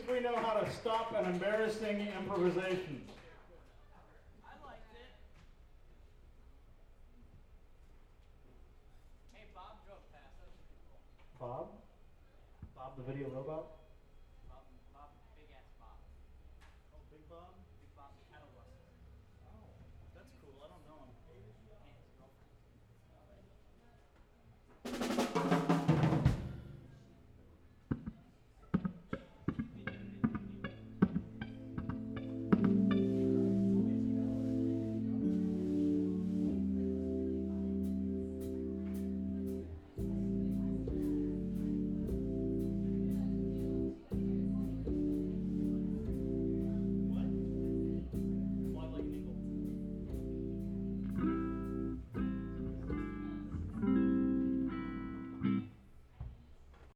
least we know how to stop an embarrassing improvisation. I liked it. Hey, Bob drove past. That was pretty cool. Bob? Bob the video robot?